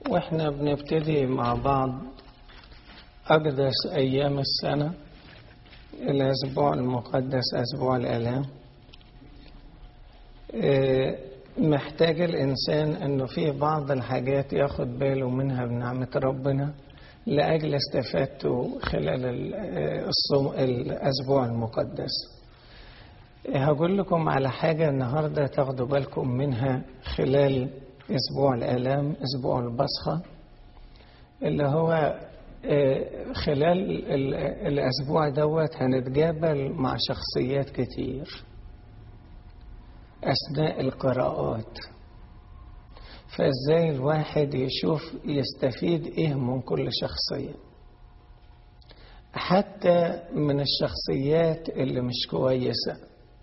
واحنا بنبتدي مع بعض أقدس أيام السنة، الأسبوع المقدس أسبوع الآلام. محتاج الإنسان أنه في بعض الحاجات ياخد باله منها بنعمة ربنا لأجل استفادته خلال الأسبوع المقدس. هقول لكم على حاجة النهاردة تاخدوا بالكم منها خلال أسبوع الآلام، أسبوع البصخة، اللي هو خلال الأسبوع دوت هنتقابل مع شخصيات كتير أثناء القراءات. فإزاي الواحد يشوف يستفيد إيه من كل شخصية، حتى من الشخصيات اللي مش كويسة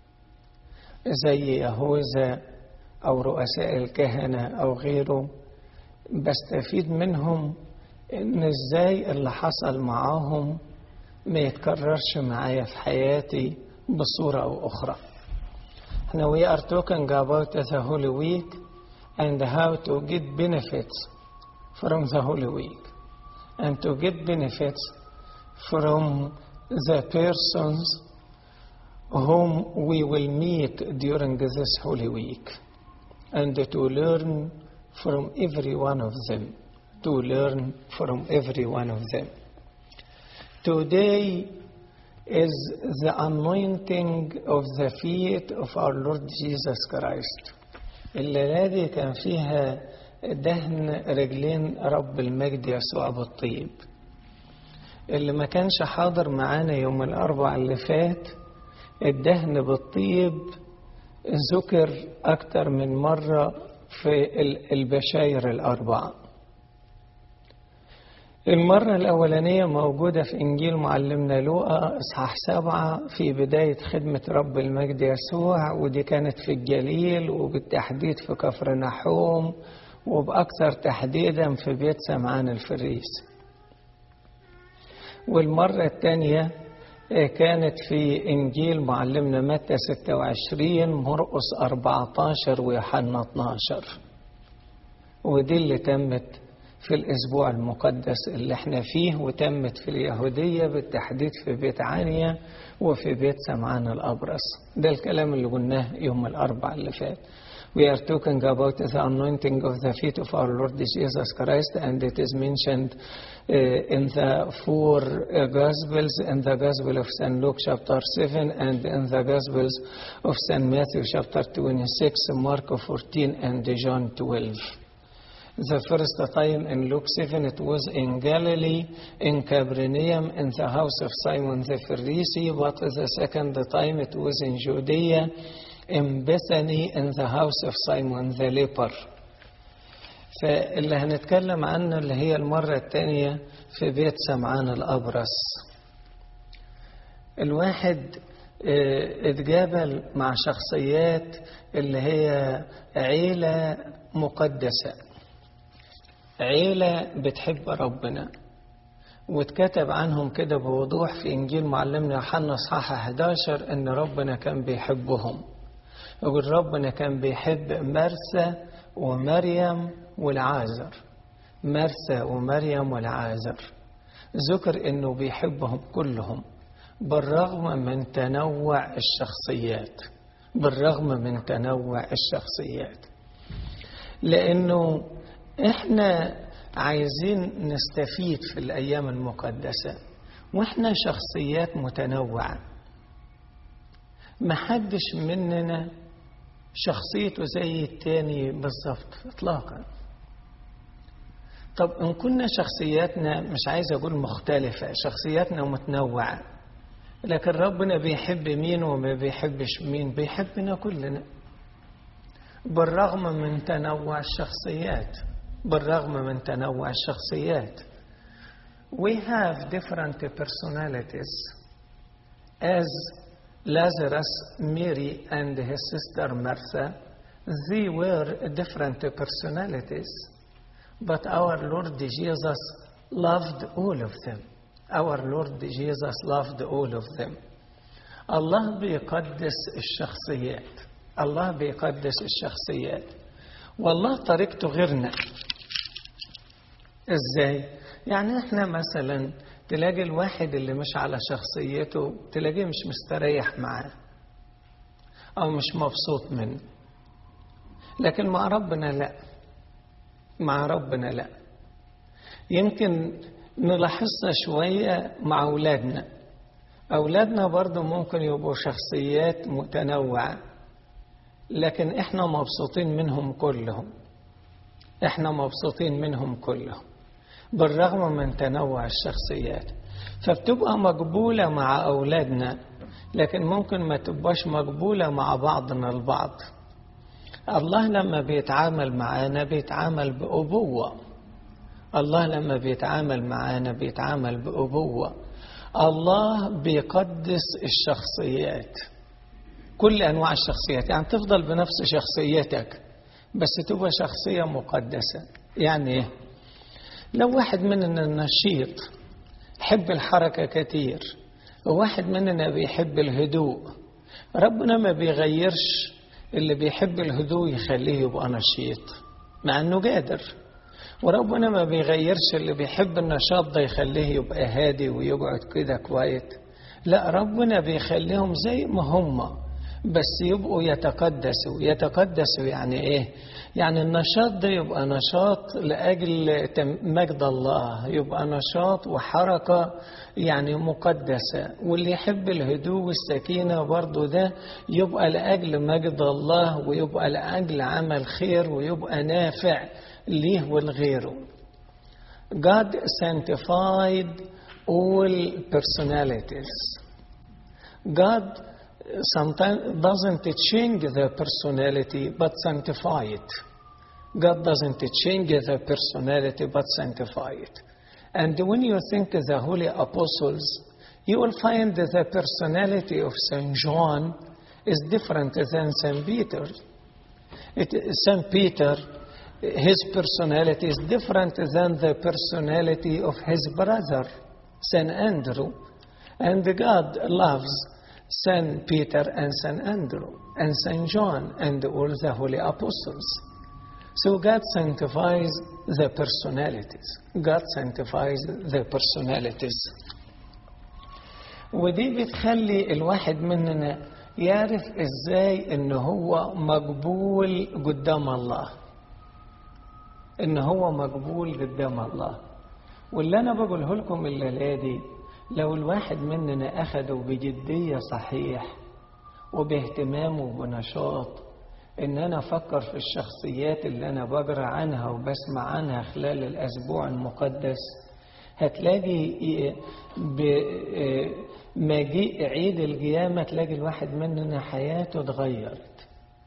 زي يهوذا أو رؤساء الكهنة أو غيره، بستفيد منهم إن إزاي اللي حصل معاهم ما يتكررش معايا في حياتي بصورة أو أخرى. Now we are talking about the Holy Week and how to get benefits from the Holy Week and to get benefits from the persons whom we will meet during this Holy Week, and to learn from every one of them. Today is the anointing of the feet of our Lord Jesus Christ. الليلة دي كان فيها دهن رجلين رب المجد يسوع بالطيب. اللي ما كانش حاضر معانا يوم الأربع اللي فات، الدهن بالطيب ذكر أكتر من مرة في البشاير الأربعة. المرة الأولانية موجودة في إنجيل معلمنا لوقا إصحاح 7 في بداية خدمة رب المجد يسوع، ودي كانت في الجليل وبالتحديد في كفر نحوم، وبأكثر تحديدا في بيت سمعان الفريسي. والمرة الثانية كانت في إنجيل معلمنا متى 26، مرقس 14 ويوحنا 12، ودي اللي تمت في الأسبوع المقدس اللي احنا فيه، وتمت في اليهودية بالتحديد في بيت عنيا وفي بيت سمعان الأبرص. ده الكلام اللي قلناه يوم الأربع اللي فات. We are talking about the anointing of the feet of our Lord Jesus Christ, and it is mentioned in the four Gospels, in the Gospel of St. Luke chapter 7, and in the Gospels of St. Matthew chapter 26, Mark 14, and John 12. The first time in Luke 7 it was in Galilee, in Capernaum, in the house of Simon the Pharisee, but the second time it was in Judea, in Bethany, in the house of Simon the leper. فاللي هنتكلم عنه اللي هي المرة الثانية في بيت سمعان الأبرص. الواحد اتقابل مع شخصيات اللي هي عيلة مقدسة، عيلة بتحب ربنا، واتكتب عنهم كده بوضوح في إنجيل معلمنا يوحنا إصحاح 11 إن ربنا كان بيحبهم. يقول ربنا كان بيحب مرثا ومريم والعازر. مرثا ومريم والعازر ذكر إنه بيحبهم كلهم بالرغم من تنوع الشخصيات، لأنه إحنا عايزين نستفيد في الأيام المقدسة، وإحنا شخصيات متنوعة. محدش مننا شخصيته زي التاني بالظبط إطلاقا. طب إن كنا شخصياتنا، مش عايز أقول مختلفة، شخصياتنا متنوعة، لكن ربنا بيحب مين وما بيحبش مين؟ بيحبنا كلنا بالرغم من تنوع الشخصيات. We have different personalities. As Lazarus, Mary, and his sister Martha, they were different personalities. But our Lord Jesus loved all of them. الله بيقدس الشخصيات. والله طريقته غيرنا. ازاي؟ يعني احنا مثلا تلاقي الواحد اللي مش على شخصيته تلاقيه مش مستريح معاه او مش مبسوط منه، لكن مع ربنا لا، مع ربنا لا. يمكن نلاحظها شوية مع أولادنا. أولادنا برضو ممكن يبقوا شخصيات متنوعة، لكن إحنا مبسوطين منهم كلهم، إحنا مبسوطين منهم كلهم بالرغم من تنوع الشخصيات. فبتبقى مقبولة مع أولادنا، لكن ممكن ما تبقاش مقبولة مع بعضنا البعض. الله لما بيتعامل معانا بيتعامل بأبوة، الله لما بيتعامل معانا بيتعامل بأبوة. الله بيقدس الشخصيات، كل أنواع الشخصيات، يعني تفضل بنفس شخصيتك بس تبقى شخصية مقدسة. يعني إيه؟ لو واحد مننا نشيط يحب الحركة كتير، وواحد مننا بيحب الهدوء، ربنا ما بيغيرش اللي بيحب الهدوء يخليه يبقى نشيط مع أنه قادر، وربنا ما بيغيرش اللي بيحب النشاط ده يخليه يبقى هادي ويقعد كده كويس. لا، ربنا بيخليهم زي ما هم بس يبقوا يتقدسوا. يتقدسوا يعني ايه؟ يعني النشاط ده يبقى نشاط لأجل مجد الله، يبقى نشاط وحركة يعني مقدسة. واللي يحب الهدوء والسكينة برضو ده يبقى لأجل مجد الله، ويبقى لأجل عمل خير، ويبقى نافع ليه ولغيره. God sanctified all personalities. God sometimes doesn't change the personality but sanctify it. God doesn't change the personality but sanctify it. And when you think the holy apostles, you will find the personality of Saint John is different than Saint Peter. Saint Peter, his personality is different than the personality of his brother, Saint Andrew. And God loves Saint Peter and Saint Andrew and Saint John and all the holy apostles. So God sanctifies the personalities. God sanctifies the personalities. ودي بتخلي الواحد مننا يعرف ازاي ان هو مقبول قدام الله، ان هو مقبول قدام الله. واللي انا بقوله لكم الليله دي، لو الواحد مننا اخده بجديه صحيح وباهتمام وبنشاط، ان انا افكر في الشخصيات اللي انا بقرا عنها وبسمع عنها خلال الاسبوع المقدس، هتلاقي بمجيء عيد القيامه تلاقي الواحد مننا حياته اتغيرت،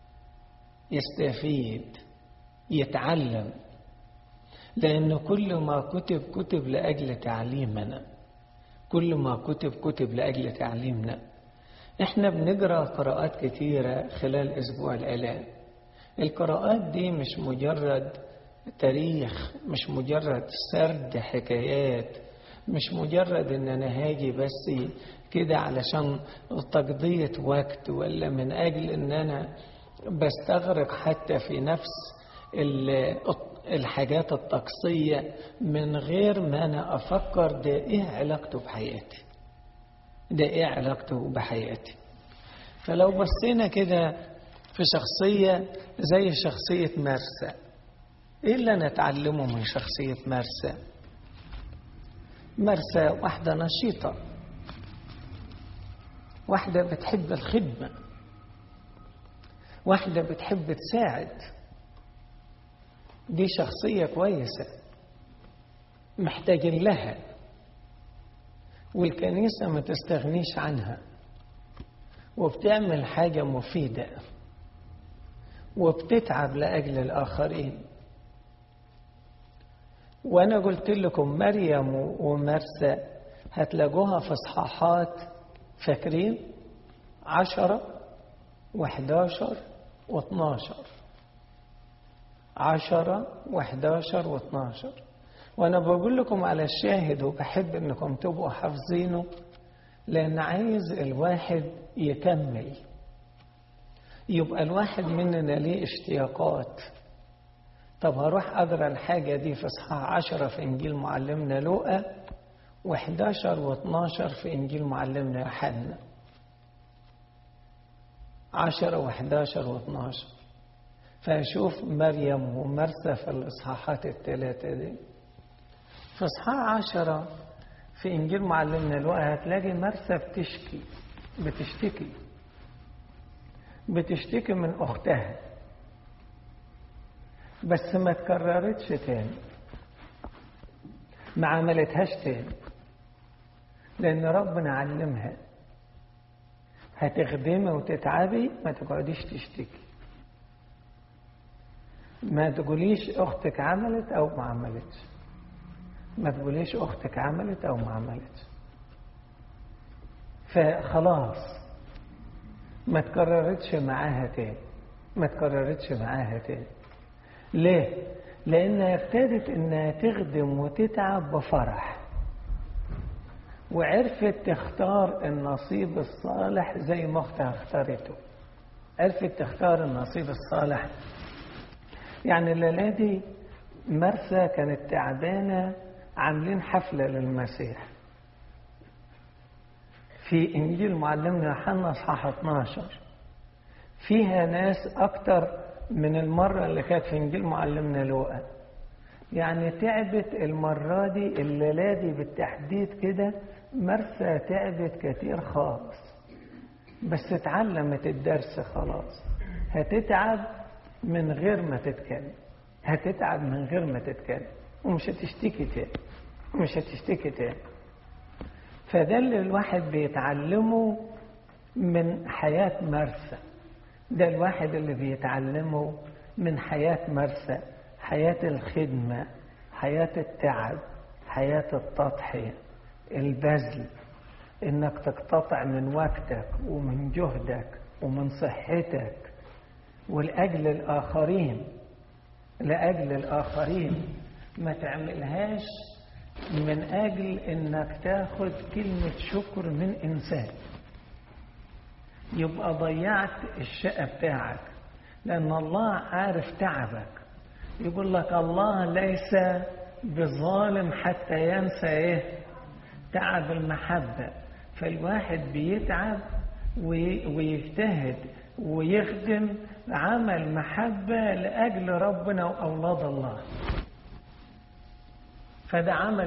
يستفيد، يتعلم. لأن كل ما كتب لأجل تعليمنا، كل ما كتب لأجل تعليمنا. احنا بنقرأ قراءات كتيرة خلال أسبوع الآلام. القراءات دي مش مجرد تاريخ، مش مجرد سرد حكايات، مش مجرد ان انا هاجي بس كده علشان تقضية وقت، ولا من أجل ان انا بستغرق حتى في نفس الحاجات الطقسية من غير ما أنا أفكر ده إيه علاقته بحياتي، ده إيه علاقته بحياتي. فلو بصينا كده في شخصية زي شخصية مرسى، إيه اللي نتعلمه من شخصية مرسى؟ مرسى واحدة نشيطة، واحدة بتحب الخدمة، واحدة بتحب تساعد. دي شخصية كويسة محتاجين لها، والكنيسة ما تستغنيش عنها، وبتعمل حاجة مفيدة وبتتعب لأجل الآخرين. وأنا قلت لكم مريم ومرسى هتلاقوها في إصحاحات، فاكرين 10 و11 و12، 10 و11 و12. وأنا بقول لكم على الشاهد، وبحب أنكم تبقوا حافظينه، لأن عايز الواحد يكمل، يبقى الواحد مننا ليه اشتياقات. طب هروح أقرأ الحاجة دي في إصحاح 10 في إنجيل معلمنا لوقا، و11 و12 في إنجيل معلمنا يوحنا. 10 و11 و12. فأشوف مريم ومرثا في الإصحاحات الثلاثة دي. في إصحاح 10 في إنجيل معلمنا لوقا هتلاقي مرثا بتشتكي من أختها، بس ما تكررتش تاني، ما عملتهاش تاني، لأن ربنا علمها هتخدمي وتتعبي ما تقعديش تشتكي، ما تقوليش أختك عملت أو ما عملتش، ما تقوليش أختك عملت أو ما عملتش. فخلاص ما تكررتش معاها تاني. ليه؟ لأنها ابتدت إنها تخدم وتتعب بفرح، وعرفت تختار النصيب الصالح زي ما أختها اختارته. عرفت تختار النصيب الصالح. يعني الليلة دي مرثا كانت تعبانة، عاملين حفلة للمسيح في إنجيل معلمنا يوحنا اصحاح 12. فيها ناس أكتر من المرة اللي كانت في إنجيل معلمنا لوقا. يعني تعبت المرة دي، الليلة دي بالتحديد كده مرثا تعبت كتير خالص، بس اتعلمت الدرس خلاص. هتتعب من غير ما تتكلم، ومش هتشتكي تاني. فده اللي الواحد بيتعلمه من حياة مرثا. ده الواحد اللي بيتعلمه من حياة مرثا، حياة الخدمة، حياة التعب، حياة التضحية، البذل، انك تقتطع من وقتك ومن جهدك ومن صحتك ولأجل الآخرين. ما تعملهاش من أجل إنك تاخد كلمة شكر من إنسان، يبقى ضيعت الشقة بتاعك. لأن الله عارف تعبك. يقول لك الله ليس بظالم حتى ينسى تعب المحبة. فالواحد بيتعب ويجتهد ويخدم عمل محبة لأجل ربنا وأولاد الله. فده عمل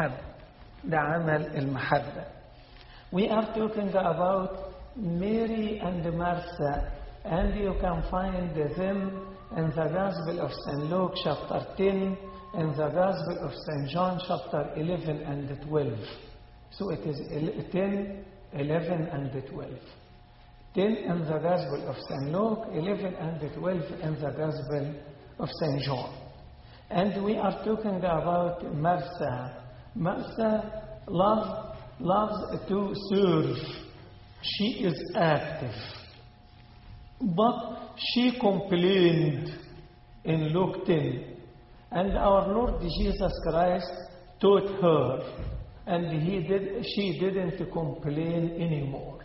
المحبة. We are talking about Mary and Martha, and you can find them in the Gospel of St. Luke chapter 10, in the Gospel of St. John chapter 11 and 12. So it is 10, 11 and 12. 10 in the Gospel of St. Luke, 11 and 12 in the Gospel of St. John. And we are talking about Martha. Martha loves to serve. She is active. But she complained in Luke 10. And our Lord Jesus Christ taught her. And she didn't complain anymore.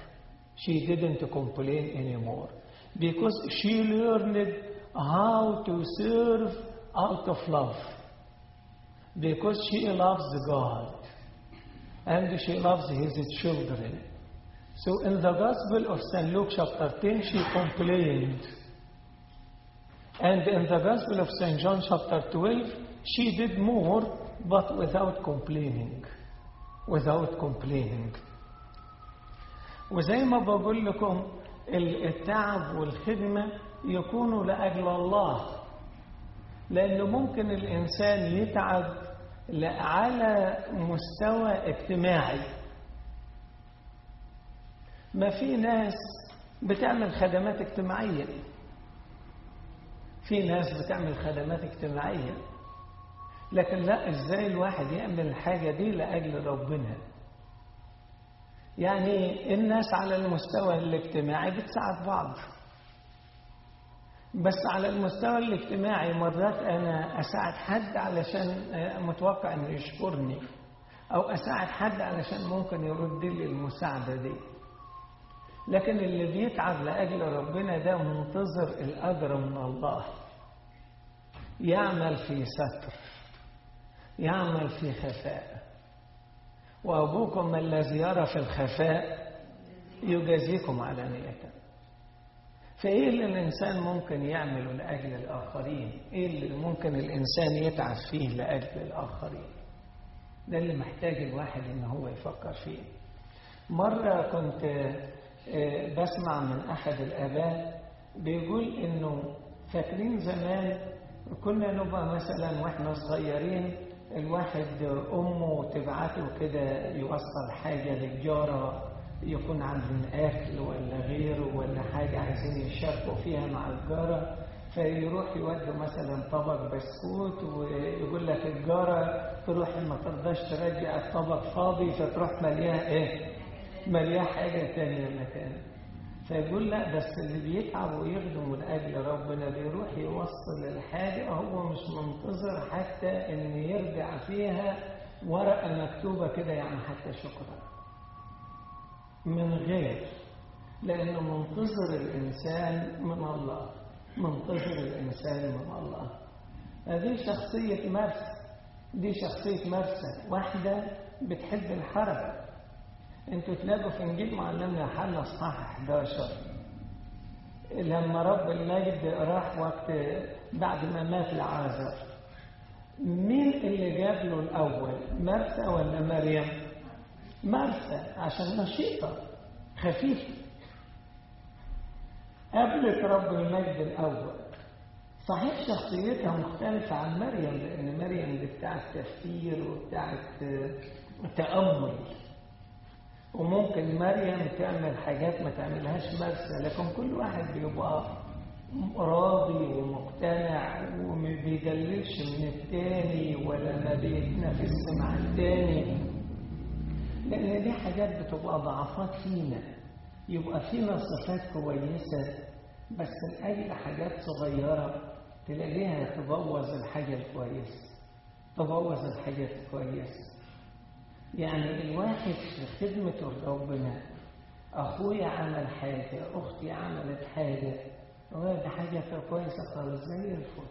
Because she learned how to serve out of love. Because she loves God. And she loves His children. So in the Gospel of St. Luke chapter 10, she complained. And in the Gospel of St. John chapter 12, she did more, but without complaining. وزي ما بقول لكم التعب والخدمة يكونوا لأجل الله. لأنه ممكن الإنسان يتعب على مستوى اجتماعي. ما في ناس بتعمل خدمات اجتماعية، لكن لا، ازاي الواحد يعمل الحاجة دي لأجل ربنا؟ يعني الناس على المستوى الاجتماعي بتساعد بعض، بس على المستوى الاجتماعي مرات أنا أساعد حد علشان متوقع أنه يشكرني، أو أساعد حد علشان ممكن يرد لي المساعدة دي. لكن اللي بيتعب لأجل ربنا ده منتظر الأجر من الله. يعمل في ستر، يعمل في خفاء، وأبوكم الذي يرى في الخفاء يجازيكم علانية. فإيه اللي الإنسان ممكن يعمله لأجل الآخرين؟ إيه اللي ممكن الإنسان يتعب فيه لأجل الآخرين؟ ده اللي محتاج الواحد إن هو يفكر فيه. مرة كنت بسمع من أحد الآباء بيقول إنه فاكرين زمان كنا نبقى مثلا وإحنا صغيرين الواحد أمه تبعته كده يوصل حاجة للجارة، يكون عندهم أكل ولا غيره ولا حاجة عايزين يشاركوا فيها مع الجارة، فيروح يودوا مثلا طبق بسكوت ويقول لك الجارة تروح ما ترضاش ترجع الطبق فاضي فتروح ملياه ملياه حاجة تانية مكان. فيقول لا، بس اللي بيتعب ويخدم من أجل ربنا بيروح يوصل الحاجة هو مش منتظر حتى إن يرجع فيها ورقة مكتوبة كده يعني حتى شكرا من غير، لأنه منتظر الإنسان من الله، منتظر الإنسان من الله. هذه شخصية مرسى، دي شخصية مرسى، واحدة بتحب الحركة. انتوا تلاقوا في انجيل معلمنا يوحنا اصحاح 11 لما رب المجد راح وقت بعد ما مات لعازر، مين اللي جاب له الاول، مرسى ولا مريم؟ مرسى، عشان نشيطه خفيفه، قابلت رب المجد الاول. صحيح شخصيتها مختلفه عن مريم، لان مريم دي بتاعت تفكير وبتاعت تامل، وممكن مريم تعمل حاجات ما تعملهاش مرسى، لكن كل واحد بيبقى راضي ومقتنع وما بيدللش من التاني ولا ما بيتنافسش مع التاني، لأن دي حاجات بتبقى ضعفات فينا. يبقى فينا صفات كويسة بس لأجل حاجات صغيرة تلاقيها تبوظ الحاجة الكويسة، تبوظ الحاجة الكويسة. يعني الواحد في خدمة ربنا، أخويا عمل حاجة، أختي عملت حاجة، وهذه حاجة كويسة خالص زي الفل،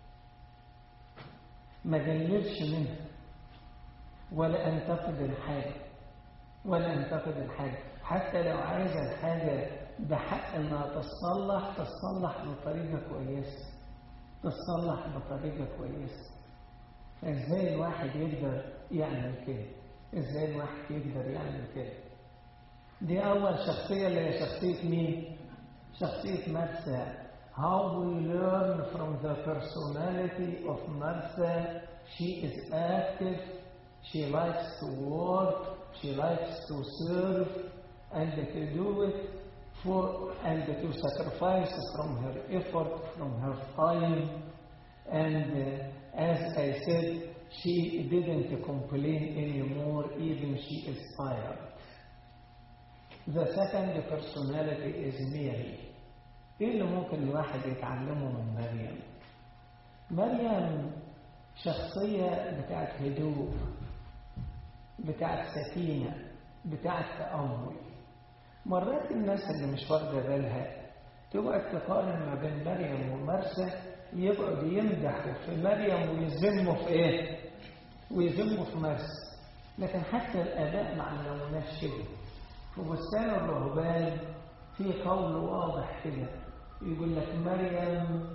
ما جللش منها ولا أنتقد الحاجة، ولا أنتقد الحاجة، حتى لو عايزة الحاجة بحق أنها تصلح بطريقة كويسة، تصلح بطريقة كويسة. فإزاي الواحد يقدر يعمل كده؟ إزاي الواحد يقدر يعمل كده؟ دي أول شخصية اللي هي شخصية مين؟ شخصية مرسى. How we learn from the personality of Martha. She is active, she likes to work, she likes to serve and to do it and to sacrifice from her effort, from her time. And as I said, she didn't complain anymore, even she is tired. The second personality is Mary. ايه اللي ممكن الواحد يتعلمه من مريم؟ مريم شخصية بتاعت هدوء، بتاعت سكينة، بتاعت تأمل. مرات الناس اللي مش واخدة بالها تبقى تقارن ما بين مريم ومرسى، يقعد يمدحوا في مريم ويذموا في ايه؟ ويذموا في مرسى. لكن حتى الآباء ما علموناش كده. في بستان الرهبان في قول واضح كده يقول لك مريم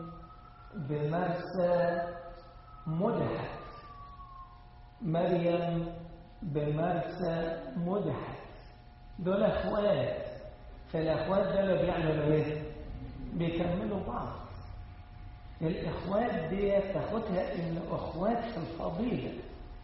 بمرسى مدحت، مريم بمرسى مدحت. دول اخوات، فالاخوات دول بيعملوا ايه؟ بيكملوا بعض. الاخوات دي تاخدها ان اخوات في الفضيله.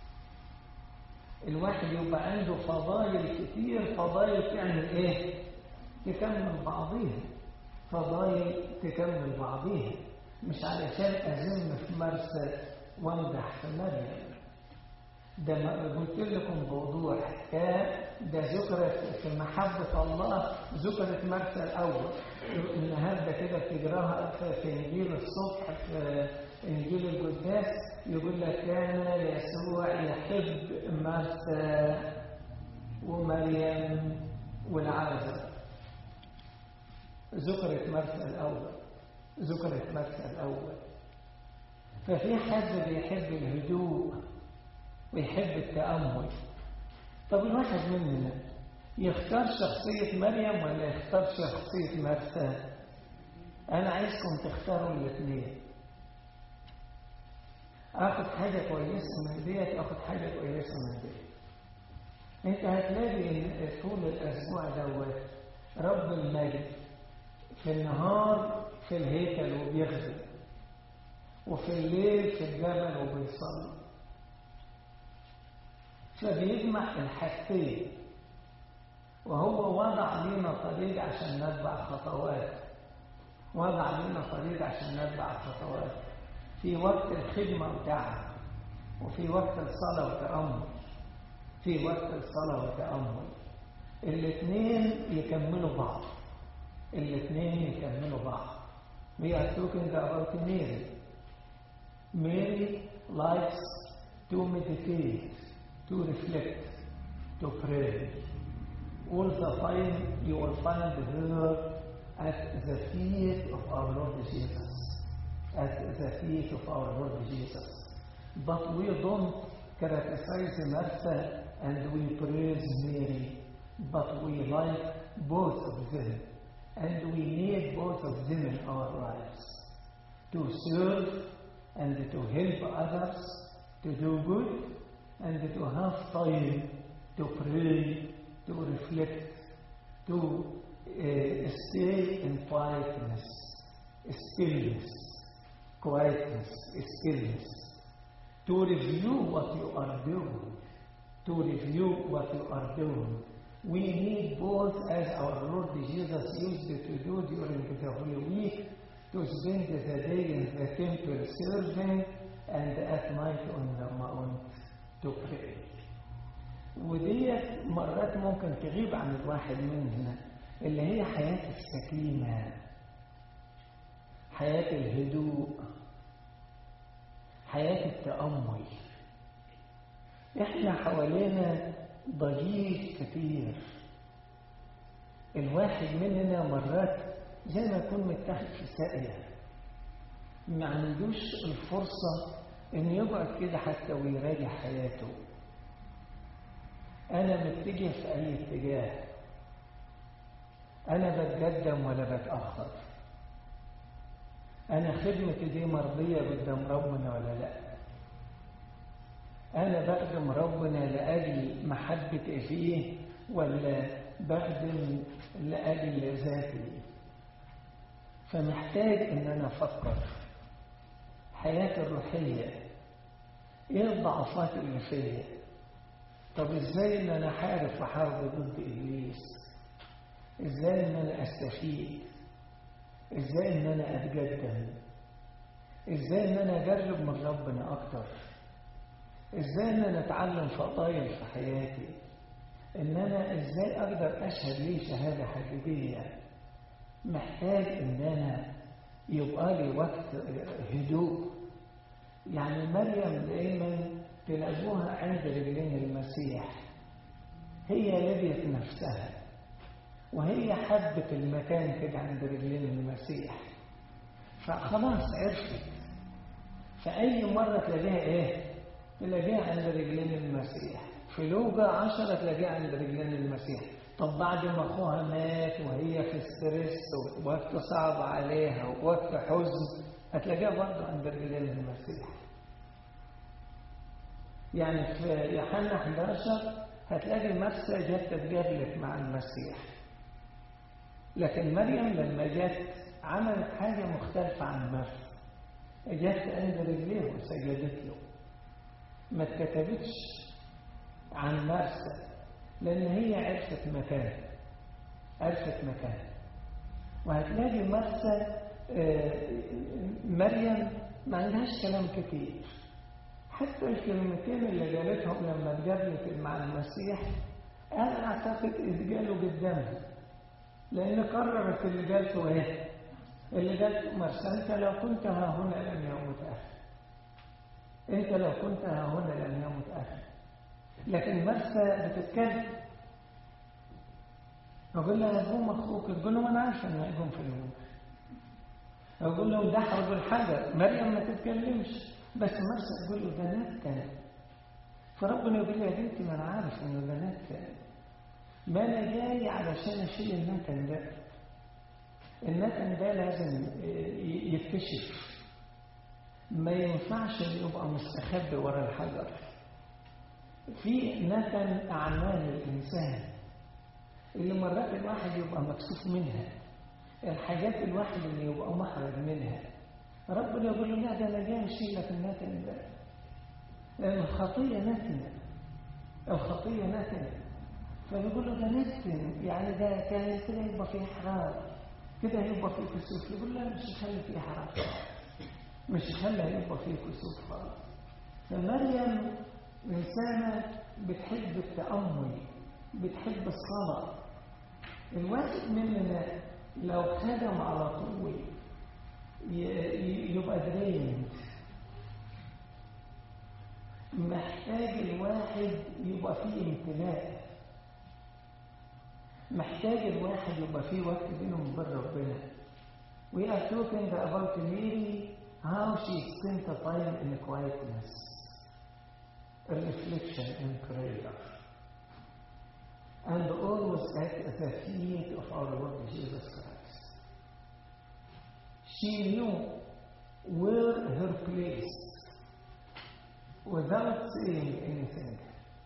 الواحد يبقى عنده فضائل كتير، فضائل تعمل ايه؟ تكمل بعضيها، فضائل تكمل بعضيها، مش علشان أذم في مرسى وامدح في مريم. ده ما قلت لكم بوضوح، ده ذكرت في محبة الله، ذكرت مرسى الأول. النهارده كده بتجراها في إنجيل الصبح، في إنجيل القداس يقول لك كان يسوع يحب مرسى ومريم والعازر. ذكرت مرسى الأول، ذكرت مرسى الأول. ففي حد بيحب الهدوء ويحب التأمل. طب الواحد مننا يختار شخصية مريم ولا يختار شخصية مرثا؟ أنا عايزكم تختاروا الاثنين. آخد حاجة كويسة من ديت، آخد حاجة كويسة من ديت. أنت هتلاقي إن طول الأسبوع دوت رب المجد في النهار في الهيكل وبيخدم، وفي الليل في الجبل وبيصلي، فبيجمع الحاجتين. وهو وضع لنا طريق عشان نتبع خطوات، وضع لنا طريق عشان نتبع خطوات في وقت الخدمة وتعب، وفي وقت الصلاة وتأمل. في وقت الصلاة وتأمل الاثنين يكملوا بعض، الاثنين يكملوا بعض. We are talking about Mary. Mary likes to meditate, to reflect, to pray. All the time you will find her at the feet of our Lord Jesus, at the feet of our Lord Jesus. But we don't criticize Martha and we praise Mary, but we like both of them, and we need both of them in our lives to serve and to help others, to do good, and to have time to pray, to reflect, to stay in quietness, stillness, quietness, stillness, to review what you are doing, to review what you are doing. We need both, as our Lord Jesus used to do during the Holy Week, to spend the day in the temple serving and at night on the mount to pray. وديت مرات ممكن تغيب عن الواحد مننا، اللي هي حياة السكينة، حياة الهدوء، حياة التأمل. احنا حوالينا ضجيج كتير. الواحد مننا مرات زي ما يكون متاخد في ساقية، ما عندوش الفرصة ان يقعد كده حتى ويراجع حياته. انا متجه في اي اتجاه؟ انا بتقدم ولا بتأخر؟ انا خدمتي دي مرضية قدام ربنا ولا لا؟ انا بخدم ربنا لاجل محبتي فيه ولا بخدم لاجل ذاتي؟ فمحتاج ان انا افكر حياتي الروحية، ايه الضعفات اللي فيا؟ طب ازاي ان انا احارب وحارب ضد ابليس؟ ازاي ان انا استفيد؟ ازاي ان انا اتقدم؟ ازاي ان انا اجرب من ربنا اكتر؟ ازاي ان انا اتعلم فضايل في حياتي؟ ان انا ازاي اقدر اشهد لي شهادة حقيقية؟ محتاج ان انا يبقى لي وقت هدوء. يعني مريم دايما تلاقوها عند رجلين المسيح، هي لبيت نفسها وهي حبت المكان كده عند رجلين المسيح، فخلاص عرفت. فأي مرة تلاقيها ايه؟ تلاقيها عند رجلين المسيح. في لوقا 10 تلاقيها عند رجلين المسيح. طب بعد ما اخوها مات وهي في ستريس ووقت صعب عليها ووقت حزن، هتلاقيها برضه عند رجلين المسيح. يعني في يوحنا 11 هتلاقي مرثا جت تتجادلك مع المسيح، لكن مريم لما جت عملت حاجة مختلفة عن مرثا، جت عند رجليه وسجدت له. ما اتكتبتش عن مرثا لأن هي عرفت مكان، عرفت مكان. وهتلاقي مرثا مريم ما عندهاش كلام كتير، حتى الكلمتين اللي قالتهم لما اتقابلت مع المسيح أنا أعتقد اتقالوا قدامها، لأن قررت اللي قالته إيه؟ اللي قالته مرثا أنت لو كنت ها هنا لم يمت أخي، أنت لو كنت ها هنا لم يمت أخي. لكن مرثا بتتكلم، أقول لها هجوم أخوك، تقول له أنا عارفة إنه هيقوم في الموت. أقول لهم دحروا بالحجر، مريم ما تتكلمش. بس مرسى تقول له ده نتن. فربنا يقول له يا بنتي ما أنا عارف إنه ده نتن، ما أنا جاي علشان أشيل النتن ده. النتن ده لازم يتكشف، ما ينفعش يبقى مستخبي ورا الحجر. في نتن أعمال الإنسان اللي مرات الواحد يبقى مكسوف منها، الحاجات الواحد اللي يبقى محرج منها، ربنا يقول له لا ده أنا جاي أشيل لك النتن ده، لأن الخطية نتنة، الخطية نتنة. فبيقول له ده نتن، يعني ده كان كده يبقى فيه حرام، كده يبقى فيه كسوف. يقول له مش يخلي فيه حرام، مش يخلي يبقى فيه كسوف خالص. فمريم إنسانة بتحب التأمل، بتحب الصلاة. الواحد مننا لو خدم على طول يبقى درين. محتاج الواحد يبقى فيه امتلاء، محتاج الواحد يبقى فيه وقت بينه وبين ربنا. We are talking about Mary, how she spent the time in quietness, reflection and prayer, and always at the feet of our Lord Jesus Christ. She knew where her place without saying anything.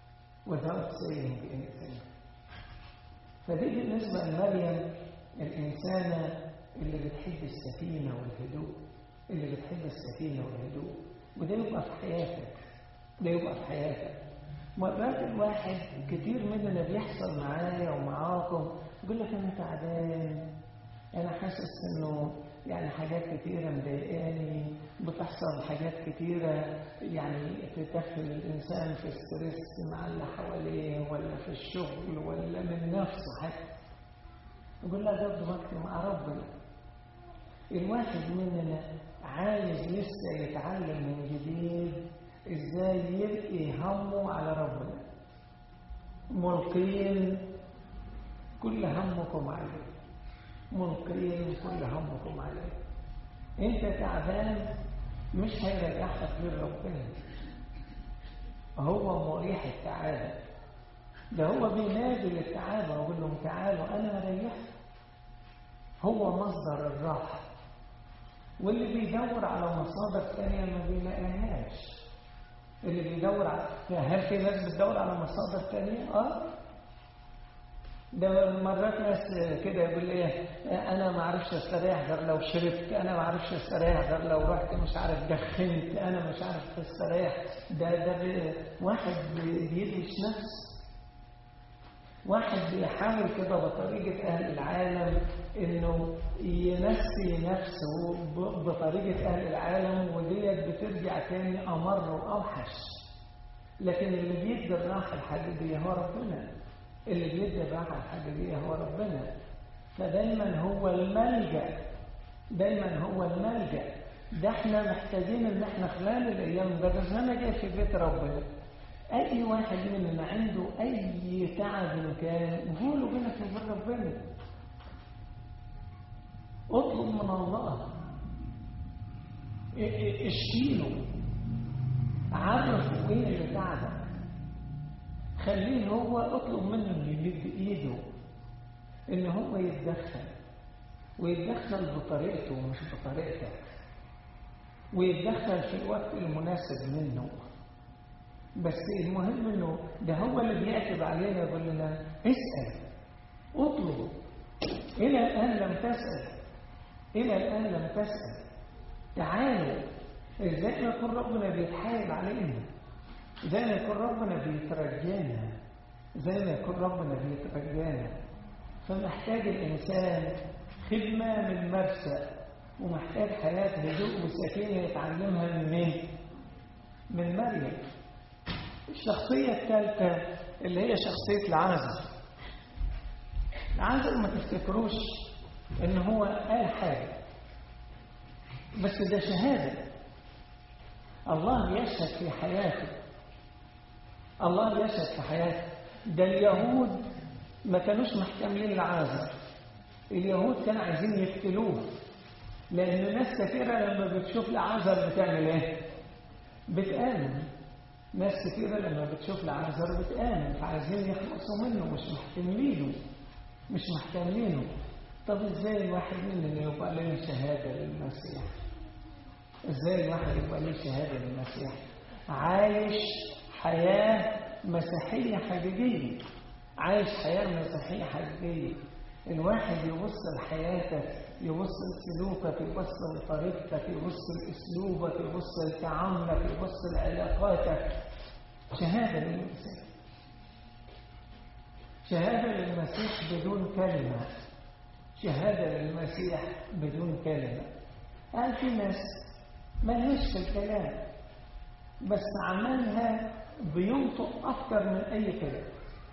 فدي بالنسبة لمريم الإنسانة اللي بتحب السكينة والهدوء، اللي بتحب السكينة والهدوء. وده يبقى في حياتك، ده يبقى في حياتك. مرات الواحد كتير مننا بيحصل معايا ومعاكم يقول لك أنا تعبان، أنا حاسس إنه يعني حاجات كتيرة مضايقاني، بتحصل حاجات كتيرة يعني تدخل الإنسان في ستريس مع اللي حواليه ولا في الشغل ولا من نفسه حتى. يقول لك ده وقت مع ربنا. الواحد مننا عايز لسه يتعلم من جديد إزاي يلقي همه على ربنا. ملقين كل همكم عليه، ملقين كل همكم عليه. انت تعبان مش هيرجعك لربنا، هو مريح التعابة، ده هو بينادي للتعابة ويقول لهم تعالوا انا اريحكم. هو مصدر الراحة، واللي بيدور على مصادر ثانيه ما بيلاقيهاش. اللي بيدور على، هل في ناس بتدور على مصادر ثانيه؟ ده مرات ناس كده يقول لي انا ما اعرفش استريح غير لو شربت، انا ما اعرفش استريح غير لو رحت مش عارف دخنت، انا مش عارف استريح. ده واحد بيدهش نفسه، واحد بيحاول كده بطريقه اهل العالم انه ينسي نفسه بطريقه اهل العالم، وديت بترجع تاني امر واوحش. لكن اللي بيدي الراحه الحقيقيه هو ربنا، اللي بيدي الراحة الحقيقية هو ربنا. فدايما هو الملجأ، دايما هو الملجأ. ده احنا محتاجين ان احنا خلال الايام ده، بس انا جاي في بيت ربنا. اي واحد مننا عنده اي تعب كان قولوا بينك وبين ربنا، اطلب من الله، اشكيله، عرفه ايه اللي تعبك، خليه هو، اطلب منه انه يمد ايده ان هو يتدخل، ويتدخل بطريقته ومش بطريقتك، ويتدخل في الوقت المناسب منه. بس المهم انه ده هو اللي بيعتب علينا، يقول لنا اسأل، اطلب. الى الان لم تسأل، الى الان لم تسأل. تعالوا. ازاي ما يكون ربنا بيتحايل علينا، زي ما يكون ربنا بيترجانا، زي ما يكون ربنا بيترجانا. فمحتاج الإنسان خدمة من مرسى، ومحتاج حياة هدوء وسكينة يتعلمها من مين؟ من مريم. الشخصية الثالثة اللي هي شخصية العازر. العازر ما تفتكروش إن هو قال حاجة، بس ده شهادة. الله يشهد في حياته، الله يشهد في حياته. ده اليهود ما كانوش محتملين العازر، اليهود كانوا عايزين يقتلوه، لأن ناس كثيرة لما بتشوف العازر بتعمل ايه؟ بتآمن. ناس كتيرة لما بتشوف العازر بتآمن، فعايزين يخلصوا منه، مش محتملينه. طب ازاي الواحد مننا يبقى له شهادة للمسيح؟ ازاي الواحد يبقى له شهادة للمسيح؟ عايش حياة مسيحية حقيقية، عايش حياة مسيحية حقيقية. الواحد يبص لحياتك، يبص لسلوكك، يبص لطريقتك، يبص لأسلوبك، يبص لتعاملك، يبص لعلاقاتك. شهادة للمسيح، شهادة للمسيح بدون كلمة، شهادة للمسيح بدون كلمة. يعني في ناس ملهاش في الكلام، بس عملها بينطق أكتر من أي كلام.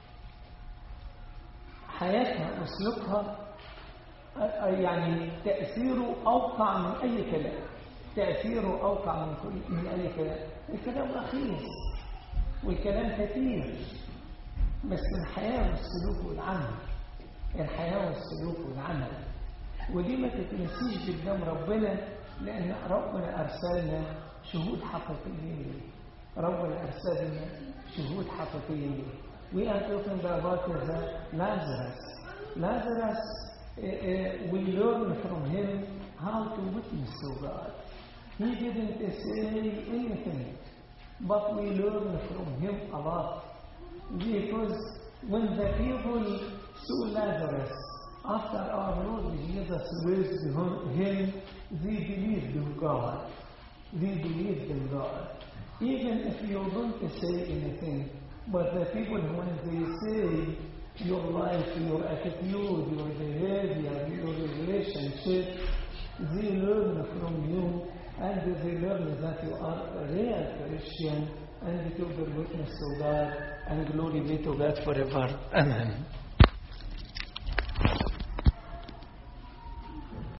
حياتها وسلوكها يعني تأثيره أوقع من أي كلام، تأثيره أوقع من أي كلام. الكلام رخيص والكلام كثير، بس الحياة والسلوك والعمل، الحياة والسلوك والعمل. ودي ما تتنسيش قدام ربنا، لأن ربنا أرسلنا شهود حقيقيين. ربنا أرسلنا شهود حقيقيين. We are talking about Lazarus. Lazarus, we learn from him how to witness to God. He didn't say anything, but we learn from him a lot. Because when the people saw Lazarus, after our Lord Jesus raised him, they believed in God. They believed in God. Even if you don't say anything, but the people, when they say your life, your attitude, your behavior, your relationship, they learn from you, and they learn that you are a real Christian, and to bear witness to God, and glory be to God forever. Amen.